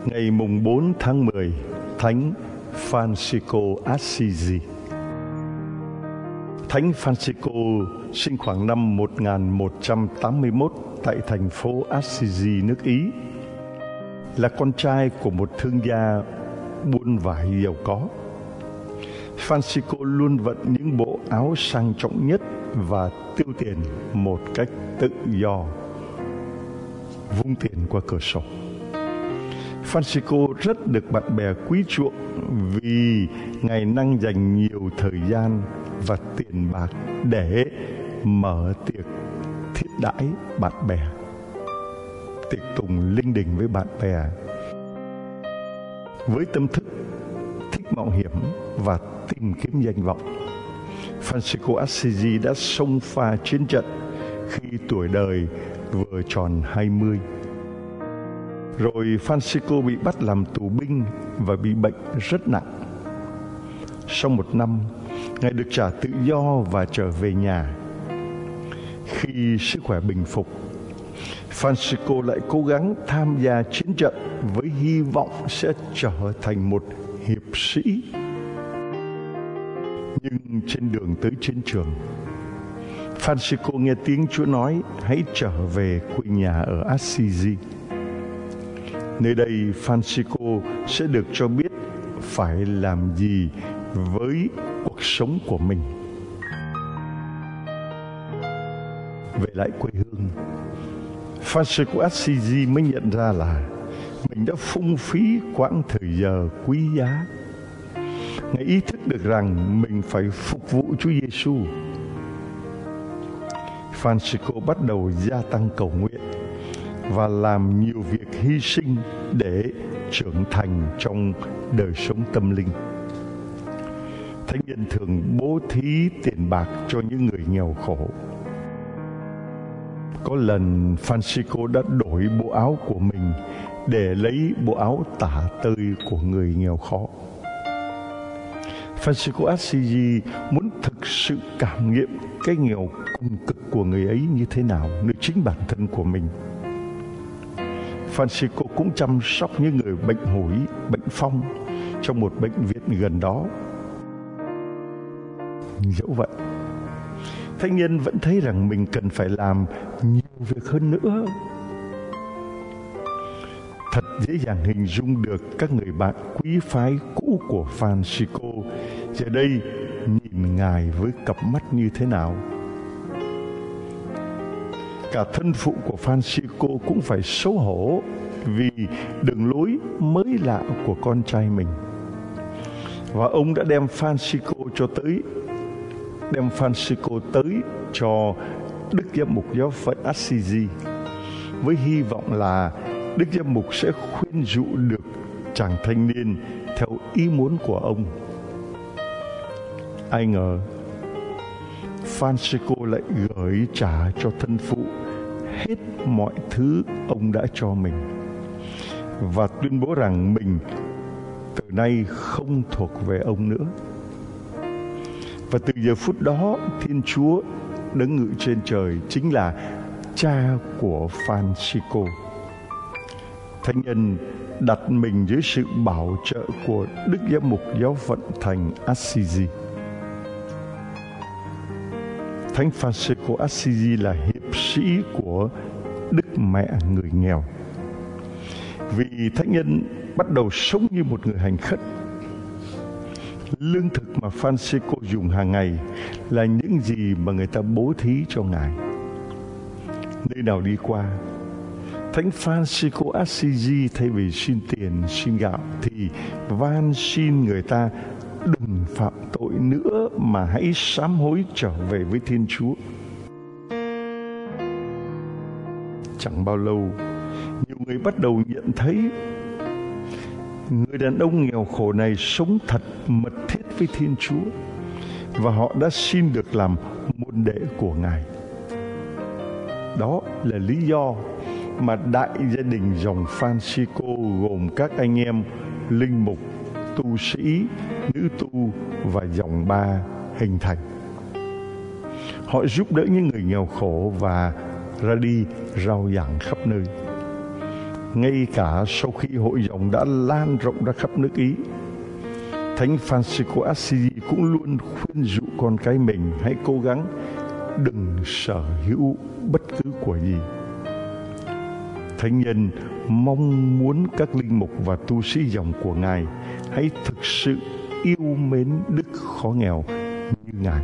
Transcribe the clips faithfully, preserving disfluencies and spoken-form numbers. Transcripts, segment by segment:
Ngày mùng bốn tháng mười, Thánh Francisco Assisi. Thánh Francisco sinh khoảng năm một nghìn một trăm tám mươi mốt tại thành phố Assisi, nước Ý. Là con trai của một thương gia buôn vải giàu có, Francisco luôn vận những bộ áo sang trọng nhất và tiêu tiền một cách tự do, vung tiền qua cửa sổ. Francisco rất được bạn bè quý chuộng vì Ngài năng dành nhiều thời gian và tiền bạc để mở tiệc thiết đãi bạn bè, tiệc tùng linh đình với bạn bè. Với tâm thức thích mạo hiểm và tìm kiếm danh vọng, Francisco Assisi đã xông pha chiến trận khi tuổi đời vừa tròn hai mươi. Rồi Francisco bị bắt làm tù binh và bị bệnh rất nặng. Sau một năm, Ngài được trả tự do và trở về nhà. Khi sức khỏe bình phục, Francisco lại cố gắng tham gia chiến trận với hy vọng sẽ trở thành một hiệp sĩ. Nhưng trên đường tới chiến trường, Francisco nghe tiếng Chúa nói hãy trở về quê nhà ở Assisi. Nơi đây Francisco sẽ được cho biết phải làm gì với cuộc sống của mình. Về lại quê hương, Francisco Assisi mới nhận ra là mình đã phung phí quãng thời giờ quý giá. Ngài ý thức được rằng mình phải phục vụ Chúa Giêsu. Francisco bắt đầu gia tăng cầu nguyện và làm nhiều việc hy sinh để trưởng thành trong đời sống tâm linh. Thánh nhân thường bố thí tiền bạc cho những người nghèo khổ. Có lần Francisco đã đổi bộ áo của mình để lấy bộ áo tả tơi của người nghèo khó. Francisco Assisi muốn thực sự cảm nghiệm cái nghèo cùng cực của người ấy như thế nào nơi chính bản thân của mình. Francisco cũng chăm sóc những người bệnh hủi, bệnh phong trong một bệnh viện gần đó. Dẫu vậy, thánh nhân vẫn thấy rằng mình cần phải làm nhiều việc hơn nữa. Thật dễ dàng hình dung được các người bạn quý phái cũ của Francisco giờ đây nhìn Ngài với cặp mắt như thế nào. Cả thân phụ của Francisco cũng phải xấu hổ vì đường lối mới lạ của con trai mình. Và ông đã đem Francisco cho tới đem Francisco tới cho Đức Giám mục giáo phận Assisi với hy vọng là Đức Giám mục sẽ khuyên dụ được chàng thanh niên theo ý muốn của ông. Ai ngờ Francisco lại gửi trả cho thân phụ hết mọi thứ ông đã cho mình và tuyên bố rằng mình từ nay không thuộc về ông nữa. Và từ giờ phút đó, Thiên Chúa đấng ngự trên trời chính là cha của Francisco. Thánh nhân đặt mình dưới sự bảo trợ của Đức Giám mục giáo phận thành Assisi. Thánh Francisco Assisi là hiệp sĩ của Đức Mẹ người nghèo. Vì thánh nhân bắt đầu sống như một người hành khất. Lương thực mà Francisco dùng hàng ngày là những gì mà người ta bố thí cho Ngài. Nơi nào đi qua, Thánh Francisco Assisi thay vì xin tiền, xin gạo thì van xin người ta đừng phạm tội nữa mà hãy sám hối trở về với Thiên Chúa. Chẳng bao lâu, nhiều người bắt đầu nhận thấy người đàn ông nghèo khổ này sống thật mật thiết với Thiên Chúa và họ đã xin được làm môn đệ của Ngài. Đó là lý do mà đại gia đình dòng Francisco gồm các anh em linh mục, tu sĩ, nữ tu và dòng ba hình thành. Họ giúp đỡ những người nghèo khổ và ra đi rao giảng khắp nơi. ngay cả sau khi hội dòng đã lan rộng ra khắp nước Ý. Thánh Francisco Assisi cũng luôn khuyên dụ con cái mình hãy cố gắng đừng sở hữu bất cứ của gì. Thánh nhân mong muốn các linh mục và tu sĩ dòng của Ngài hãy thực sự yêu mến đức khó nghèo như Ngài.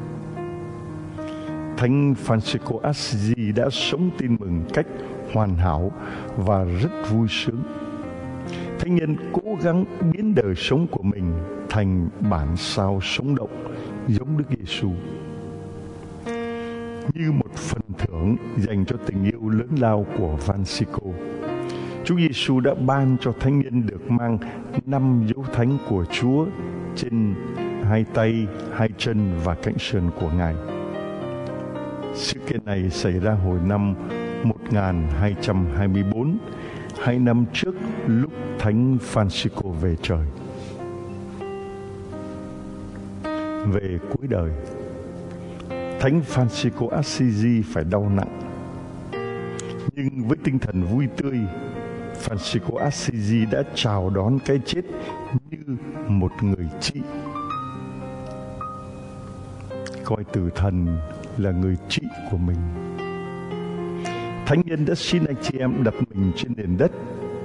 Thánh Francisco Assisi đã sống tin mừng cách hoàn hảo và rất vui sướng. Thánh nhân cố gắng biến đời sống của mình thành bản sao sống động giống Đức Giêsu. Như một phần thưởng dành cho tình yêu lớn lao của Francisco, Chúa Giêsu đã ban cho thánh nhân được mang năm dấu thánh của Chúa trên hai tay, hai chân và cánh sườn của Ngài. Sự kiện này xảy ra hồi năm một nghìn hai trăm hai mươi tư, hai năm trước lúc Thánh Francisco về trời. Về cuối đời, Thánh Francisco Assisi phải đau nặng. Nhưng với tinh thần vui tươi, Francisco Assisi đã chào đón cái chết như một người chị. Coi tử thần là người chị của mình. Thánh nhân đã xin anh chị em đặt mình trên nền đất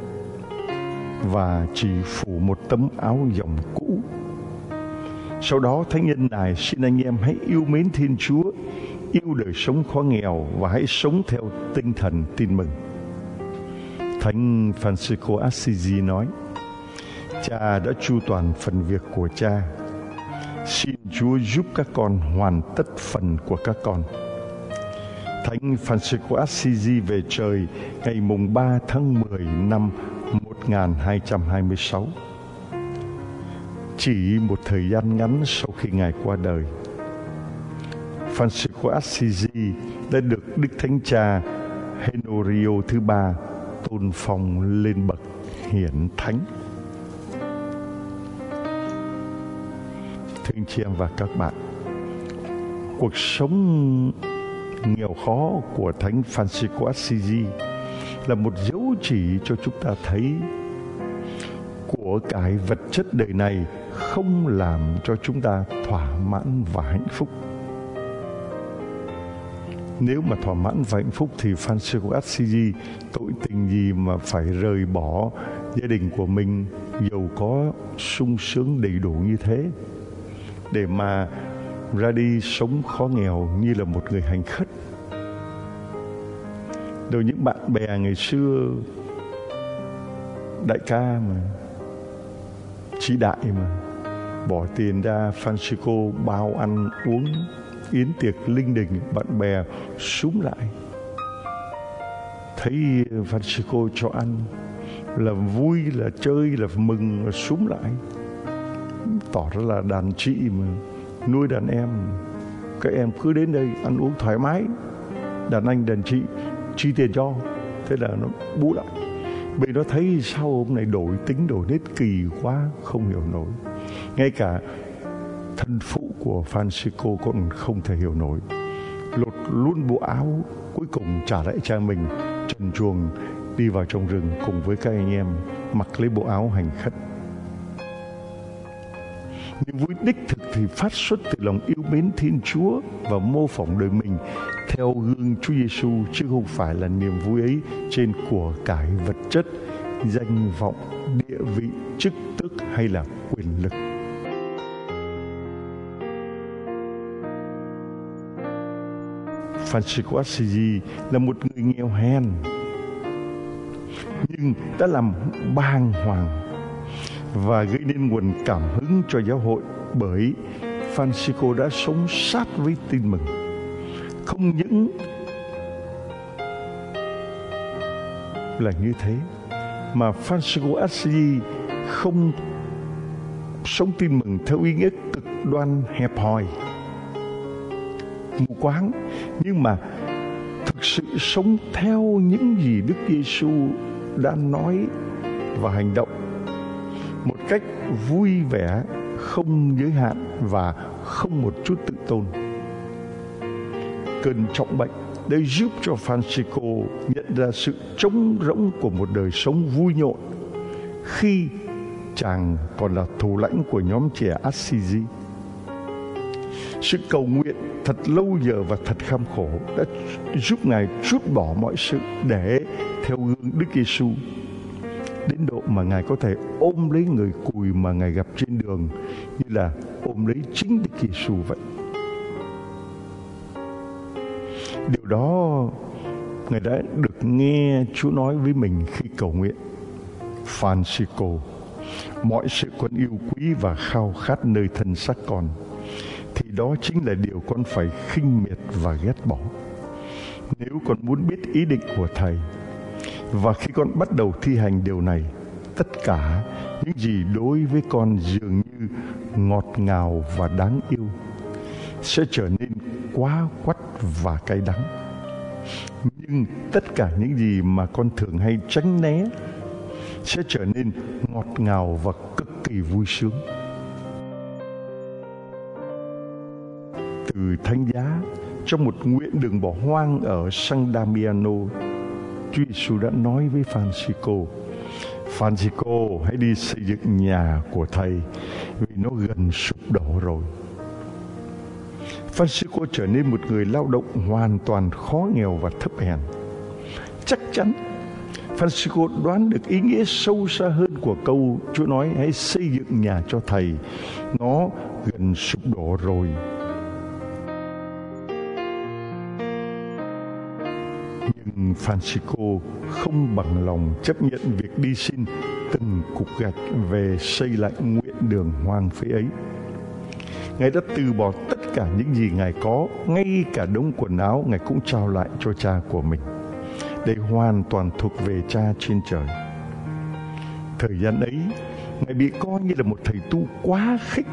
và chỉ phủ một tấm áo dòng cũ. Sau đó Thánh nhân này xin anh em hãy yêu mến Thiên Chúa, yêu đời sống khó nghèo và hãy sống theo tinh thần tin mừng. Thánh Francisco Assisi nói: Cha đã chu toàn phần việc của Cha, xin Chúa giúp các con hoàn tất phần của các con. Thánh Francisco Assisi về trời ngày mùng ba tháng mười năm một nghìn hai trăm hai mươi sáu. Chỉ một thời gian ngắn sau khi Ngài qua đời, Francisco Assisi đã được Đức Thánh Cha Honorio thứ ba tôn phong lên bậc hiển thánh. Thưa anh chị em và các bạn, cuộc sống nghèo khó của Thánh Francisco Assisi là một dấu chỉ cho chúng ta thấy của cải vật chất đời này không làm cho chúng ta thỏa mãn và hạnh phúc. Nếu mà thỏa mãn và hạnh phúc thì Francisco Assisi tội tình gì mà phải rời bỏ gia đình của mình giàu có sung sướng đầy đủ như thế để mà ra đi sống khó nghèo như là một người hành khất. Rồi những bạn bè ngày xưa, đại ca mà, chị đại mà, bỏ tiền ra Francisco bao ăn uống yến tiệc linh đình, bạn bè súm lại, thấy Francisco cho ăn là vui, là chơi, là mừng, là súm lại, tỏ ra là đàn chị mà nuôi đàn em, các em cứ đến đây ăn uống thoải mái, đàn anh đàn chị chi tiền cho. Thế là nó bú lại. Bởi nó thấy sao hôm này đổi tính đổi nết kỳ quá, không hiểu nổi. Ngay cả thân phụ của Francisco còn không thể hiểu nổi. Lột luôn bộ áo, cuối cùng trả lại cha mình, trần truồng đi vào trong rừng cùng với các anh em, mặc lấy bộ áo hành khất. Niềm vui đích thực thì phát xuất từ lòng yêu mến Thiên Chúa và mô phỏng đời mình theo gương Chúa Giêsu, chứ không phải là niềm vui ấy trên của cải vật chất, danh vọng, địa vị, chức tước hay là quyền lực. Francisco Assisi là một người nghèo hèn, nhưng đã làm bàng hoàng và gây nên nguồn cảm hứng cho giáo hội, bởi Francisco đã sống sát với tin mừng. Không những là như thế, mà Francisco Assisi không sống tin mừng theo ý nghĩa cực đoan hẹp hòi, mù quáng, nhưng mà thực sự sống theo những gì Đức Giêsu đã nói và hành động một cách vui vẻ, không giới hạn và không một chút tự tôn. Cơn trọng bệnh để giúp cho Francisco nhận ra sự trống rỗng của một đời sống vui nhộn khi chàng còn là thủ lãnh của nhóm trẻ Assisi. Sự cầu nguyện thật lâu giờ và thật kham khổ đã giúp Ngài trút bỏ mọi sự để theo gương Đức Giêsu, đến độ mà Ngài có thể ôm lấy người cùi mà Ngài gặp trên đường như là ôm lấy chính Đức Giêsu vậy. Điều đó Ngài đã được nghe Chúa nói với mình khi cầu nguyện: Francisco, mọi sự con yêu quý và khao khát nơi thân xác con, thì đó chính là điều con phải khinh miệt và ghét bỏ. Nếu con muốn biết ý định của Thầy, và khi con bắt đầu thi hành điều này, tất cả những gì đối với con dường như ngọt ngào và đáng yêu sẽ trở nên quá quắt và cay đắng. Nhưng tất cả những gì mà con thường hay tránh né sẽ trở nên ngọt ngào và cực kỳ vui sướng. Từ Thánh Giá, trong một nguyện đường bỏ hoang ở San Damiano, Chúa Giêsu đã nói với Francisco: Francisco, hãy đi xây dựng nhà của Thầy, vì nó gần sụp đổ rồi. Francisco trở nên một người lao động hoàn toàn khó nghèo và thấp hèn. Chắc chắn Francisco đoán được ý nghĩa sâu xa hơn của câu Chúa nói: hãy xây dựng nhà cho Thầy, nó gần sụp đổ rồi. Nhưng Francisco không bằng lòng chấp nhận việc đi xin từng cục gạch về xây lại nguyện đường hoang phế ấy. Ngài đã từ bỏ tất cả những gì Ngài có, ngay cả đống quần áo Ngài cũng trao lại cho cha của mình, để hoàn toàn thuộc về cha trên trời. Thời gian ấy, Ngài bị coi như là một thầy tu quá khích,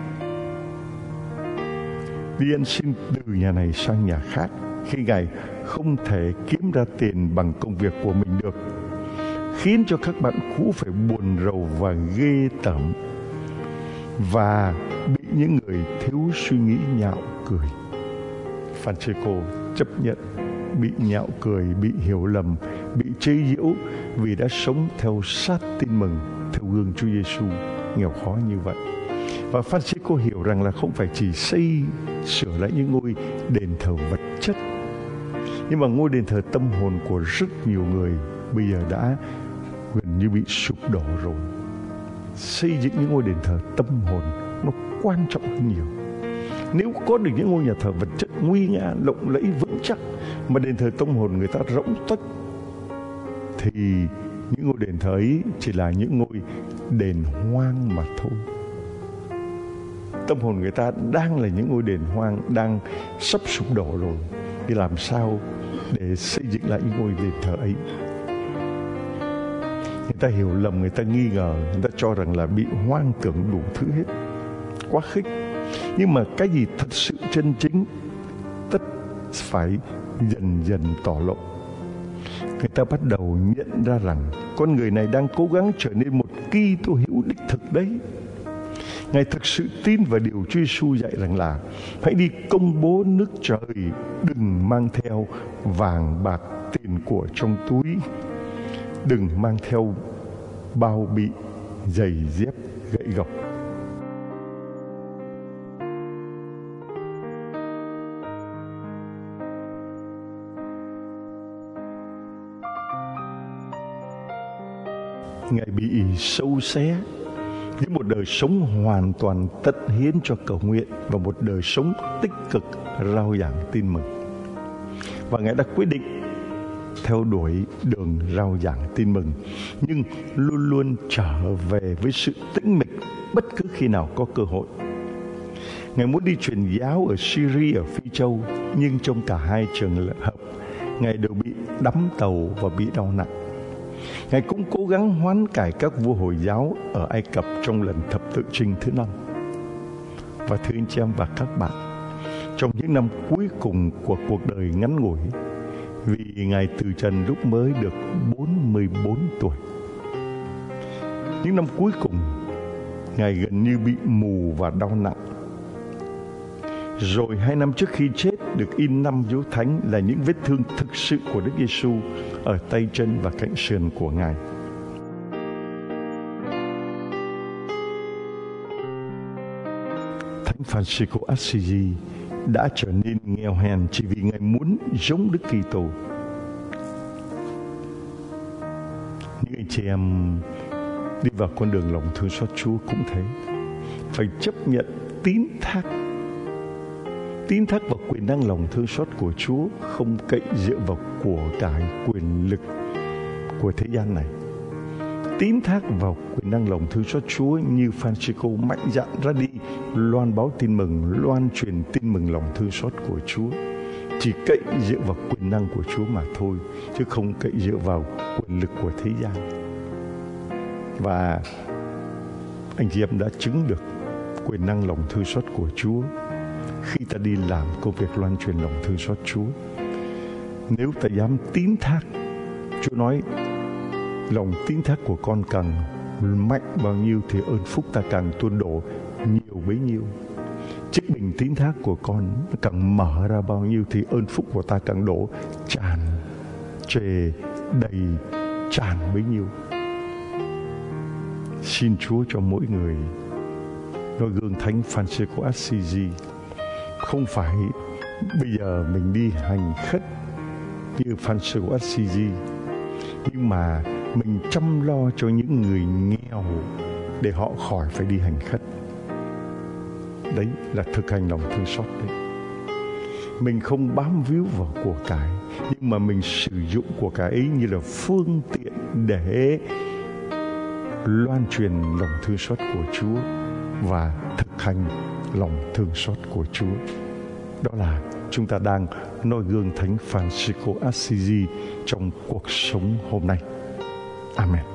đi ăn xin từ nhà này sang nhà khác khi Ngài không thể kiếm ra tiền bằng công việc của mình được, khiến cho các bạn cũ phải buồn rầu và ghê tởm, và bị những người thiếu suy nghĩ nhạo cười. Francisco chấp nhận bị nhạo cười, bị hiểu lầm, bị chế giễu vì đã sống theo sát tin mừng, theo gương Chúa Giêsu nghèo khó như vậy. Và Francisco hiểu rằng là không phải chỉ xây sửa lại những ngôi đền thờ vật chất, nhưng mà ngôi đền thờ tâm hồn của rất nhiều người bây giờ đã gần như bị sụp đổ rồi. Xây dựng những ngôi đền thờ tâm hồn nó quan trọng hơn nhiều. Nếu có được những ngôi nhà thờ vật chất nguy nga, lộng lẫy, vững chắc, mà đền thờ tâm hồn người ta rỗng tuếch, thì những ngôi đền thờ ấy chỉ là những ngôi đền hoang mà thôi. Tâm hồn người ta đang là những ngôi đền hoang, đang sắp sụp đổ rồi, thì làm sao để xây dựng lại những ngôi đền thờ ấy? Người ta hiểu lầm, người ta nghi ngờ, người ta cho rằng là bị hoang tưởng đủ thứ hết, quá khích. Nhưng mà cái gì thật sự chân chính, tất phải dần dần tỏ lộ. Người ta bắt đầu nhận ra rằng con người này đang cố gắng trở nên một Kitô hữu đích thực đấy. Ngài thực sự tin vào điều Chúa Giêsu dạy rằng là hãy đi công bố nước trời, đừng mang theo vàng bạc tiền của trong túi, đừng mang theo bao bị, giày dép, gậy gộc. Ngài bị sâu xé với một đời sống hoàn toàn tận hiến cho cầu nguyện và một đời sống tích cực rao giảng tin mừng. Và Ngài đã quyết định theo đuổi đường rao giảng tin mừng, nhưng luôn luôn trở về với sự tĩnh mịch bất cứ khi nào có cơ hội. Ngài muốn đi truyền giáo ở Syria, ở Phi Châu, nhưng trong cả hai trường hợp, Ngài đều bị đắm tàu và bị đau nặng. Ngài cũng cố gắng hoán cải các vua Hồi giáo ở Ai Cập trong lần thập tự chinh thứ năm. Và thưa anh chị em và các bạn, trong những năm cuối cùng của cuộc đời ngắn ngủi, vì Ngài từ trần lúc mới được bốn mươi bốn tuổi, những năm cuối cùng Ngài gần như bị mù và đau nặng. Rồi hai năm trước khi chết, được in năm dấu thánh là những vết thương thực sự của Đức Giêsu ở tay chân và cạnh sườn của Ngài. Thánh Francisco Assisi đã trở nên nghèo hèn chỉ vì Ngài muốn giống Đức Kitô. Những anh chị em đi vào con đường lòng thương xót Chúa cũng thế, phải chấp nhận tín thác tín thác vào quyền năng lòng thương xót của Chúa, không cậy dựa vào của cải quyền lực của thế gian này. Tín thác vào quyền năng lòng thương xót Chúa như Francisco mạnh dạn ra đi loan báo tin mừng, loan truyền tin mừng lòng thương xót của Chúa. Chỉ cậy dựa vào quyền năng của Chúa mà thôi, chứ không cậy dựa vào quyền lực của thế gian. Và anh chị em đã chứng được quyền năng lòng thương xót của Chúa khi ta đi làm công việc loan truyền lòng thương xót Chúa. Nếu ta dám tín thác, Chúa nói lòng tín thác của con càng mạnh bao nhiêu thì ơn phúc ta càng tuôn đổ nhiều bấy nhiêu. Chiếc bình tín thác của con càng mở ra bao nhiêu thì ơn phúc của ta càng đổ tràn trề đầy tràn bấy nhiêu. Xin Chúa cho mỗi người noi gương Thánh Francisco Assisi. Không phải bây giờ mình đi hành khất như Francisco Assisi, nhưng mà mình chăm lo cho những người nghèo để họ khỏi phải đi hành khất. Đấy là thực hành lòng thương xót đấy. Mình không bám víu vào của cải, nhưng mà mình sử dụng của cải ấy như là phương tiện để loan truyền lòng thương xót của Chúa và thực hành lòng thương xót của Chúa. Đó là chúng ta đang noi gương Thánh Francisco Assisi trong cuộc sống hôm nay. Amen.